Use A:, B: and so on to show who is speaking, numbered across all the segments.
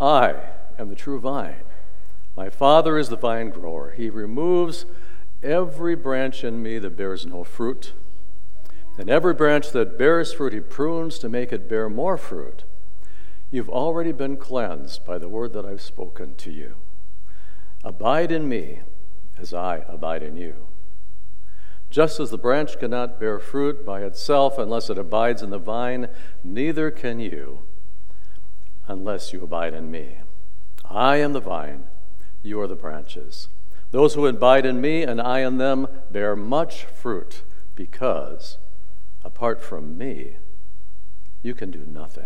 A: I am the true vine. My Father is the vine grower. He removes every branch in me that bears no fruit. And every branch that bears fruit, he prunes to make it bear more fruit. You've already been cleansed by the word that I've spoken to you. Abide in me as I abide in you. Just as the branch cannot bear fruit by itself unless it abides in the vine, neither can you unless you abide in me. I am the vine, you are the branches. Those who abide in me and I in them bear much fruit, because apart from me, you can do nothing.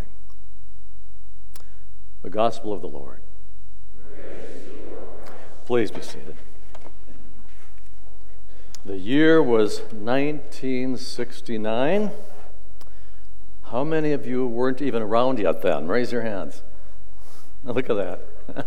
A: The Gospel of the Lord. Please be seated. The year was 1969. How many of you weren't even around yet then? Raise your hands. Look at that.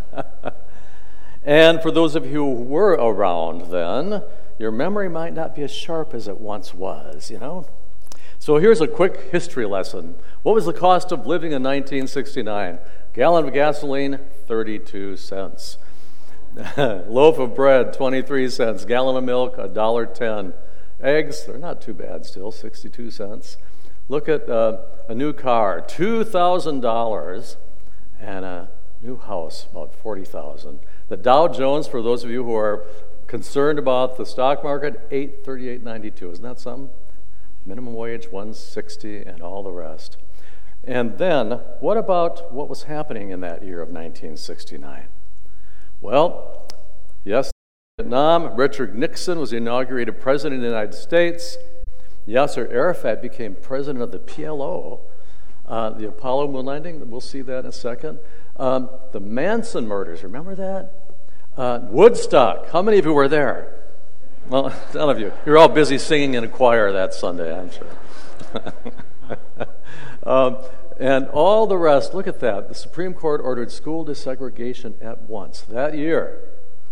A: And for those of you who were around then, your memory might not be as sharp as it once was, you know? So here's a quick history lesson. What was the cost of living in 1969? Gallon of gasoline, 32 cents. Loaf of bread, 23 cents. Gallon of milk, $1.10. Eggs, they're not too bad still, 62 cents. Look at a new car, $2,000, and a new house, about $40,000. The Dow Jones, for those of you who are concerned about the stock market, $838.92. Isn't that something? Minimum wage, $160, and all the rest. And then, what about what was happening in that year of 1969? Well, yes, Vietnam. Richard Nixon was inaugurated president of the United States. Yasser Arafat became president of the PLO. The Apollo moon landing, we'll see that in a second. The Manson murders, remember that? Woodstock, how many of you were there? Well, none of you. You're all busy singing in a choir that Sunday, I'm sure. And all the rest, look at that. The Supreme Court ordered school desegregation at once. That year,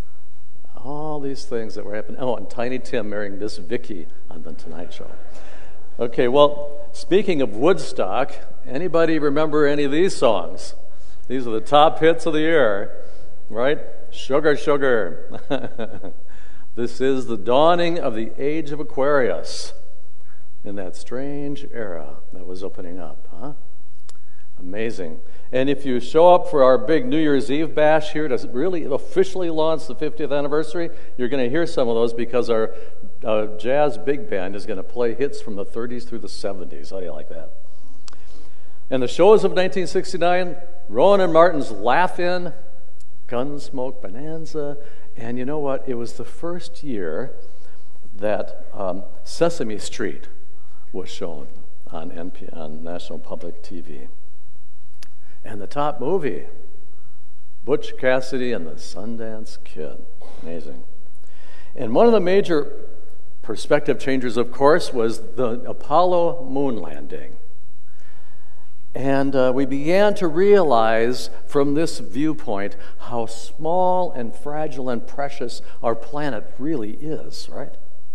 A: all these things that were happening. Oh, and Tiny Tim marrying Miss Vicky on The Tonight Show. Okay, well, speaking of Woodstock, anybody remember any of these songs? These are the top hits of the year, right? Sugar, sugar. This is the dawning of the age of Aquarius in that strange era that was opening up, huh? Amazing. And if you show up for our big New Year's Eve bash here to really officially launch the 50th anniversary, you're going to hear some of those because our jazz big band is going to play hits from the 30s through the 70s. How do you like that? And the shows of 1969, Rowan and Martin's Laugh-In, Gunsmoke Bonanza, and you know what? It was the first year that Sesame Street was shown on National Public TV. And the top movie, Butch Cassidy and the Sundance Kid. Amazing. And one of the major perspective changers, of course, was the Apollo moon landing. And we began to realize from this viewpoint how small and fragile and precious our planet really is, right?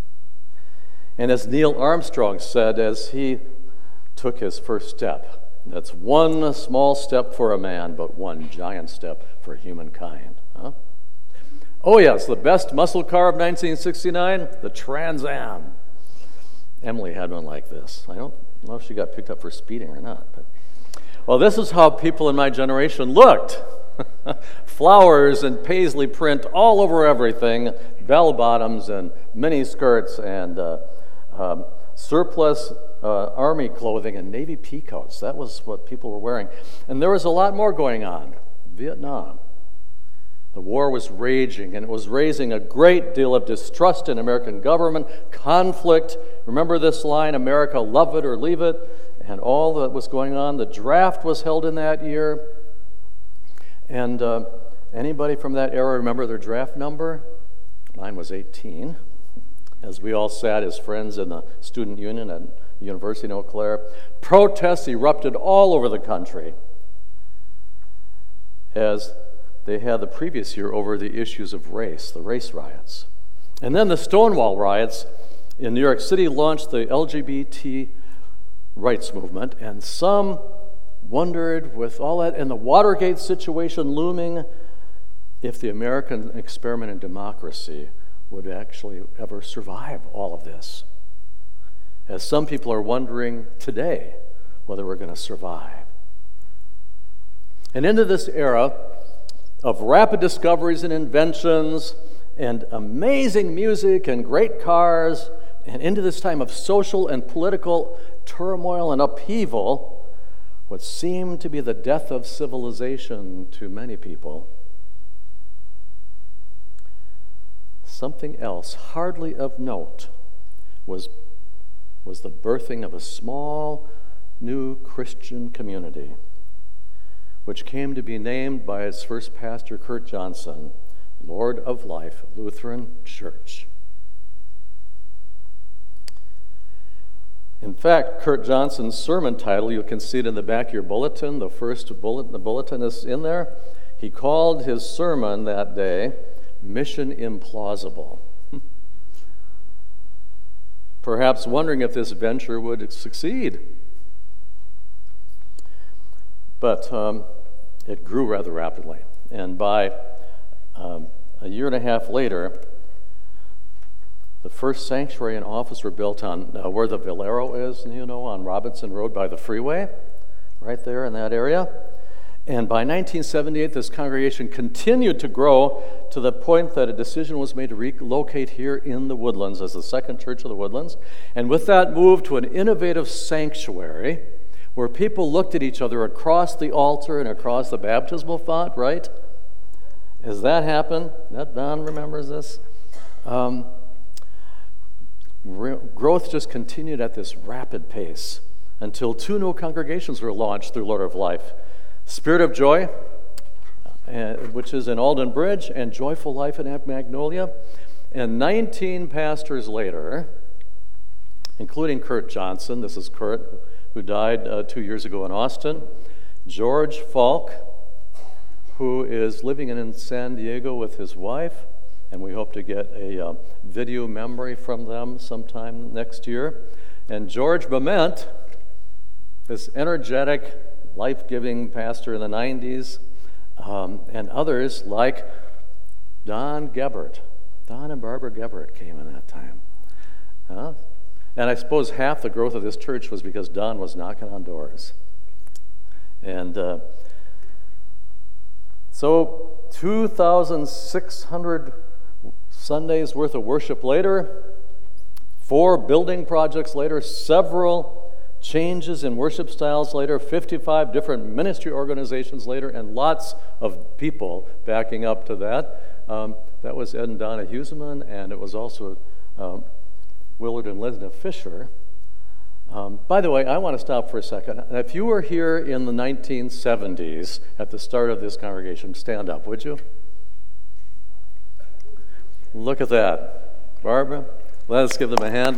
A: And as Neil Armstrong said as he took his first step, that's one small step for a man, but one giant step for humankind. Huh? Oh yes, the best muscle car of 1969, the Trans Am. Emily had one like this. I don't know if she got picked up for speeding or not. But well, this is how people in my generation looked. Flowers and paisley print all over everything, bell bottoms and mini skirts and surplus army clothing and navy peacoats. That was what people were wearing. And there was a lot more going on. Vietnam. The war was raging, and it was raising a great deal of distrust in American government, conflict. Remember this line, America, love it or leave it, and all that was going on. The draft was held in that year. And anybody from that era remember their draft number? Mine was 18. As we all sat as friends in the student union at the University of Eau Claire, protests erupted all over the country as they had the previous year over the issues of race, the race riots. And then the Stonewall riots in New York City launched the LGBT rights movement, and some wondered, with all that and the Watergate situation looming, if the American experiment in democracy would actually ever survive all of this. As some people are wondering today whether we're going to survive. And into this era of rapid discoveries and inventions and amazing music and great cars, and into this time of social and political turmoil and upheaval, what seemed to be the death of civilization to many people, something else hardly of note was the birthing of a small new Christian community, which came to be named by its first pastor, Kurt Johnson, Lord of Life Lutheran Church. In fact, Kurt Johnson's sermon title, you can see it in the back of your bulletin, the bulletin is in there. He called his sermon that day, Mission Implausible. Perhaps wondering if this venture would succeed. But it grew rather rapidly. And by a year and a half later, the first sanctuary and office were built on where the Valero is, on Robinson Road by the freeway, right there in that area. And by 1978, this congregation continued to grow to the point that a decision was made to relocate here in the Woodlands as the second church of the Woodlands. And with that, moved to an innovative sanctuary where people looked at each other across the altar and across the baptismal font, right? Has that happened? Don remembers this? Growth just continued at this rapid pace until two new congregations were launched through Lord of Life. Spirit of Joy, which is in Alden Bridge, and Joyful Life in Magnolia. And 19 pastors later, including Kurt Johnson, this is Kurt, who died 2 years ago in Austin, George Falk, who is living in San Diego with his wife, and we hope to get a video memory from them sometime next year. And George Bement, this energetic, life-giving pastor in the 90s, and others like Don Gebert. Don and Barbara Gebert came in that time. And I suppose half the growth of this church was because Don was knocking on doors. And so 2,600 Sundays worth of worship later, 4 building projects later, several changes in worship styles later, 55 different ministry organizations later, and lots of people backing up to that. That was Ed and Donna Huseman, and it was also Willard and Linda Fisher. By the way, I want to stop for a second. If you were here in the 1970s at the start of this congregation, stand up, would you? Look at that. Barbara, let us give them a hand.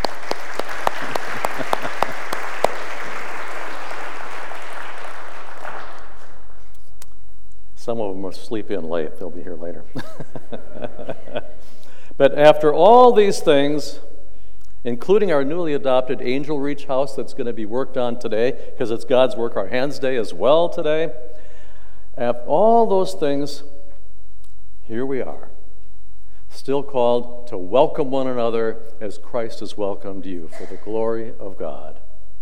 A: Some of them will sleep in late. They'll be here later. But after all these things, including our newly adopted Angel Reach house that's going to be worked on today, because it's God's Work Our Hands Day as well today, after all those things, here we are, still called to welcome one another as Christ has welcomed you for the glory of God.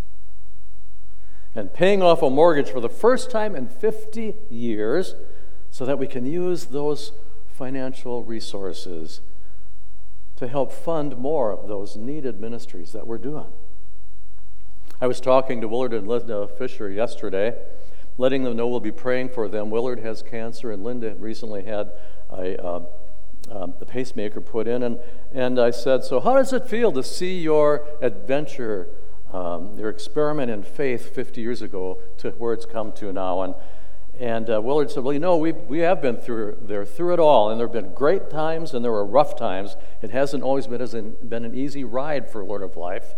A: And paying off a mortgage for the first time in 50 years so that we can use those financial resources to help fund more of those needed ministries that we're doing. I was talking to Willard and Linda Fisher yesterday, letting them know we'll be praying for them. Willard has cancer, and Linda recently had the pacemaker put in. And I said, so how does it feel to see your adventure, your experiment in faith 50 years ago to where it's come to now? And Willard said, well, we have been through it all, and there have been great times and there were rough times. It hasn't always been an easy ride for Lord of Life,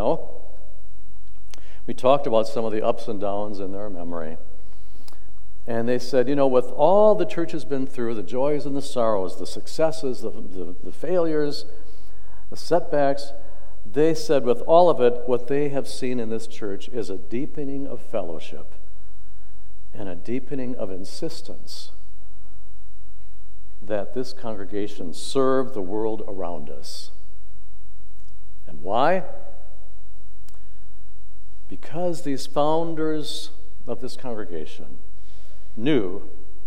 A: We talked about some of the ups and downs in their memory. And they said, with all the church has been through, the joys and the sorrows, the successes, the failures, the setbacks, they said with all of it, what they have seen in this church is a deepening of fellowship and a deepening of insistence that this congregation serve the world around us. And why? Because these founders of this congregation knew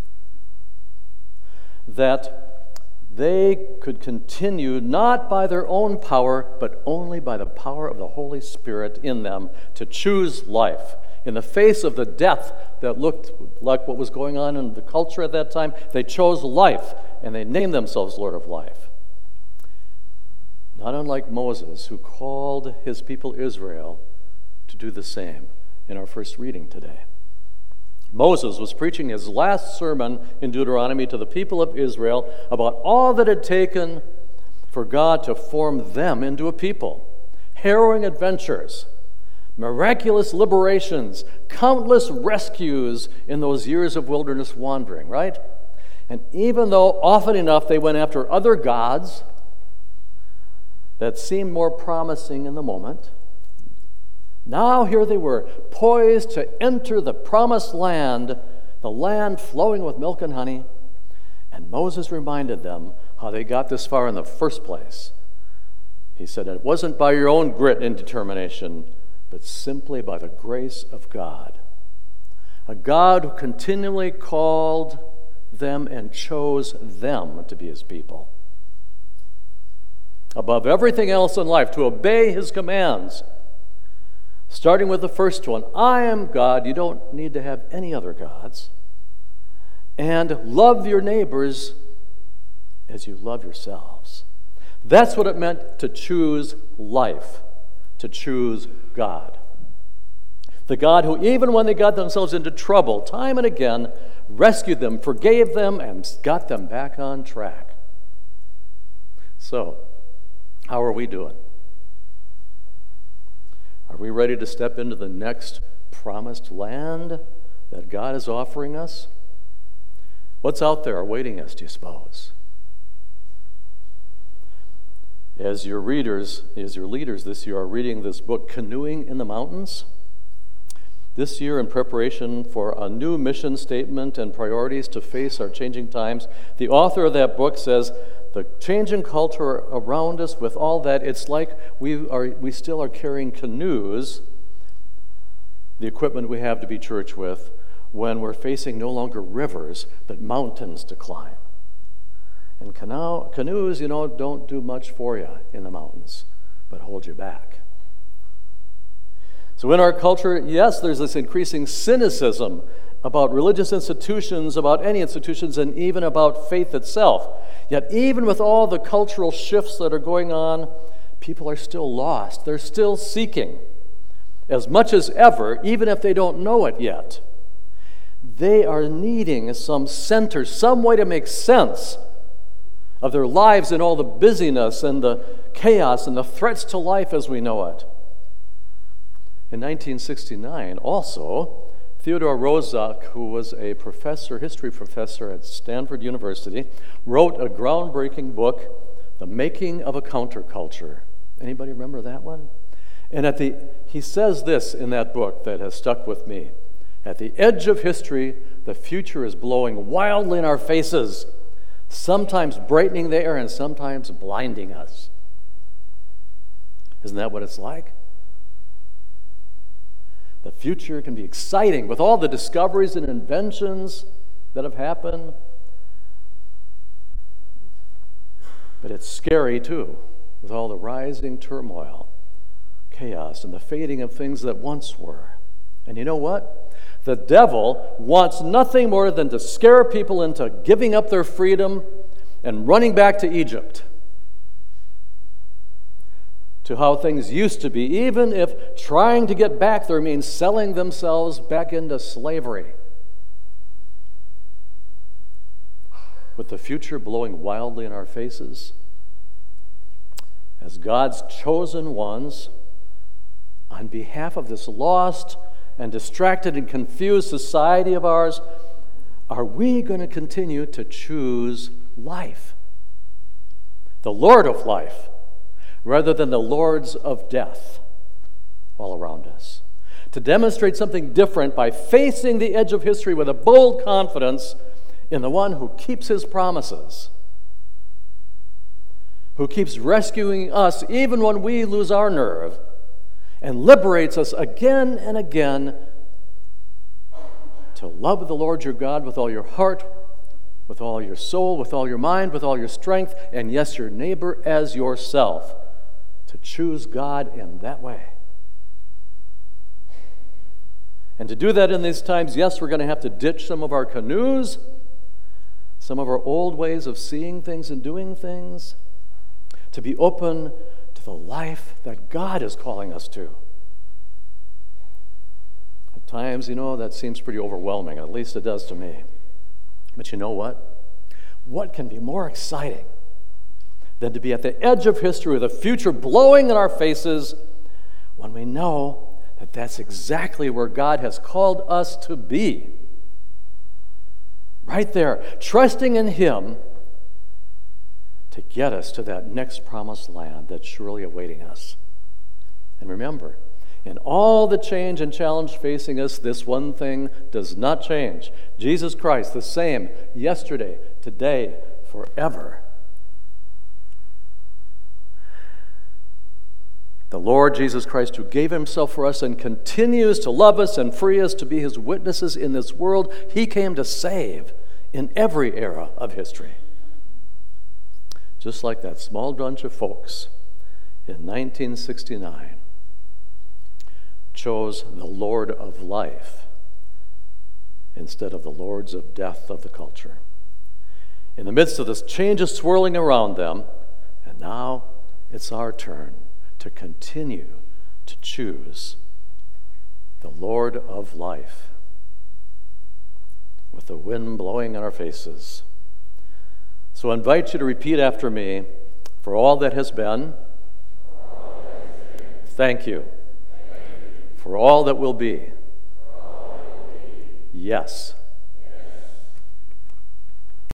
A: that they could continue not by their own power, but only by the power of the Holy Spirit in them to choose life. In the face of the death that looked like what was going on in the culture at that time, they chose life, and they named themselves Lord of Life. Not unlike Moses, who called his people Israel to do the same in our first reading today. Moses was preaching his last sermon in Deuteronomy to the people of Israel about all that it had taken for God to form them into a people. Harrowing adventures, miraculous liberations, countless rescues in those years of wilderness wandering, right? And even though often enough they went after other gods that seemed more promising in the moment, now here they were, poised to enter the promised land, the land flowing with milk and honey. And Moses reminded them how they got this far in the first place. He said, it wasn't by your own grit and determination, but simply by the grace of God. A God who continually called them and chose them to be his people. Above everything else in life, to obey his commands. Starting with the first one, I am God, you don't need to have any other gods. And love your neighbors as you love yourselves. That's what it meant to choose life, to choose God. The God who, even when they got themselves into trouble, time and again, rescued them, forgave them, and got them back on track. So, how are we doing? Are we ready to step into the next promised land that God is offering us? What's out there awaiting us, do you suppose? As your leaders this year are reading this book, Canoeing in the Mountains, this year in preparation for a new mission statement and priorities to face our changing times, the author of that book says, the changing culture around us with all that, it's like we still are carrying canoes, the equipment we have to be church with, when we're facing no longer rivers, but mountains to climb. And canoes, don't do much for you in the mountains, but hold you back. So in our culture, yes, there's this increasing cynicism about religious institutions, about any institutions, and even about faith itself. Yet even with all the cultural shifts that are going on, people are still lost. They're still seeking as much as ever, even if they don't know it yet. They are needing some center, some way to make sense of their lives and all the busyness and the chaos and the threats to life as we know it. In 1969, also, Theodore Roszak, who was a history professor at Stanford University, wrote a groundbreaking book, The Making of a Counterculture. Anybody remember that one? And he says this in that book that has stuck with me. At the edge of history, the future is blowing wildly in our faces, sometimes brightening the air and sometimes blinding us. Isn't that what it's like? The future can be exciting with all the discoveries and inventions that have happened. But it's scary too, with all the rising turmoil, chaos, and the fading of things that once were. And you know what? The devil wants nothing more than to scare people into giving up their freedom and running back to Egypt, to how things used to be, even if trying to get back there means selling themselves back into slavery. With the future blowing wildly in our faces, as God's chosen ones, on behalf of this lost and distracted and confused society of ours, are we going to continue to choose life, the Lord of life, rather than the lords of death all around us? to demonstrate something different by facing the edge of history with a bold confidence in the one who keeps his promises, who keeps rescuing us even when we lose our nerve, and liberates us again and again to love the Lord your God with all your heart, with all your soul, with all your mind, with all your strength, and yes, your neighbor as yourself, to choose God in that way. And to do that in these times, yes, we're going to have to ditch some of our canoes, some of our old ways of seeing things and doing things, to be open to the life that God is calling us to. At times, that seems pretty overwhelming, at least it does to me. But you know what? What can be more exciting than to be at the edge of history with the future blowing in our faces when we know that that's exactly where God has called us to be? Right there, trusting in Him to get us to that next promised land that's surely awaiting us. And remember, in all the change and challenge facing us, this one thing does not change. Jesus Christ, the same yesterday, today, forever. The Lord Jesus Christ, who gave Himself for us and continues to love us and free us to be His witnesses in this world, He came to save in every era of history. Just like that small bunch of folks in 1969 chose the Lord of life instead of the lords of death of the culture. In the midst of this changes swirling around them, and now it's our turn to continue to choose the Lord of life with the wind blowing in our faces. So I invite you to repeat after me, for all that has been, thank you. For all that will be, yes.